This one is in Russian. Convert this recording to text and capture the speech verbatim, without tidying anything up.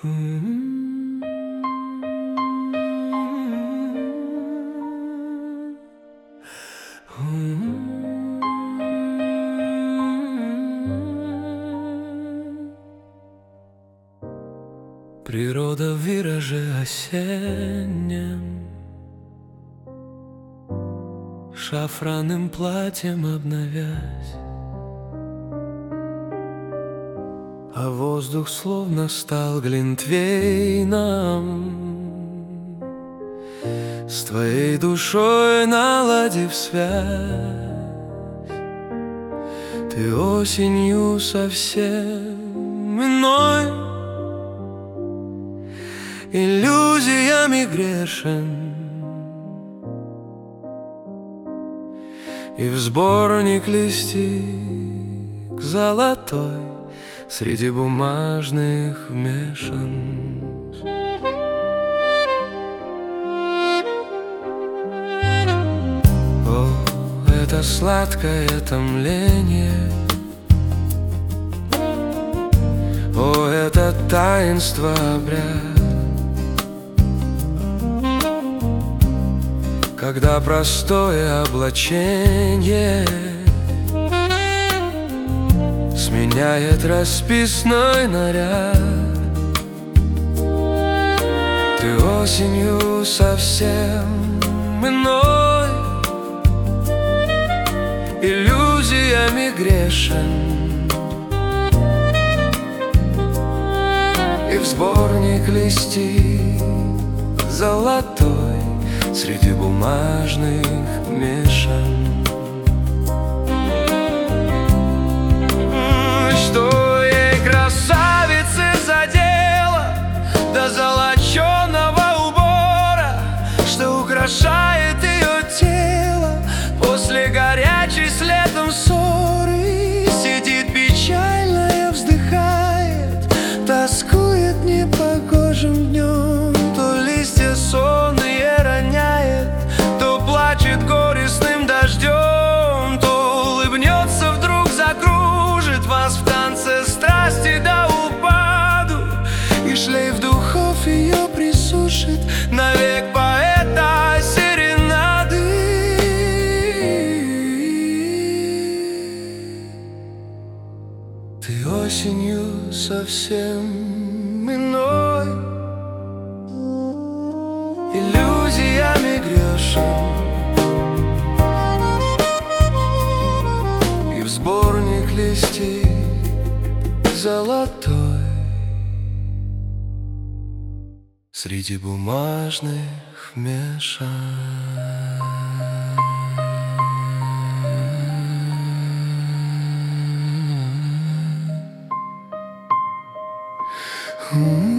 Природа в вираже осеннем шафранным платьем обновясь, а воздух словно стал глинтвейном, с твоей душой наладив связь. Ты осенью совсем иной, иллюзиями грешен, и в сборник листик золотой среди бумажных вмешан. О, это сладкое томление, о, это таинство обряд, когда простое облачение сменяет расписной наряд. Ты осенью совсем иной, иллюзиями грешен, и в сборник листик золотой среди бумажных мешан. Что ей, красавице, за дело до золоченого убора, что украшает ее тело после горячей с летом ссоры? Сидит печальная, вздыхает, тоскует непогожим днем, то листья сонные роняет, то плачет горестным дождем, то улыбнется, вдруг закружит вас в танце страсти до упаду, и шлейф духов ее присушит навек поэта серенады. Ты осенью совсем иной, иллюзиями грешен, и в сборник листик золотой среди бумажных мешан.